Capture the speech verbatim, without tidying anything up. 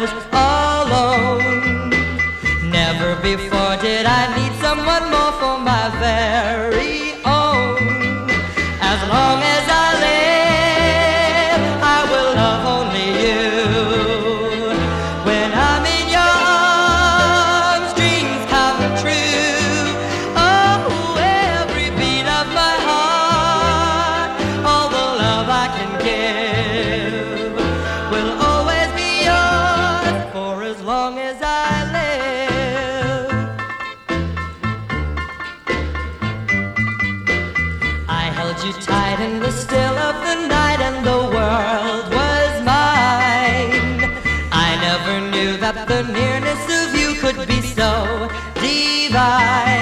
was alone. Never before did I need someone more for my very own. As long as I live, I will love only you. When I'm in your arms, dreams come true. Oh, every beat of my heart, all the love I can give will always be yours for as long as I live. I held you tight in the still of the night and the world was mine. I never knew that the nearness of you could be so divine.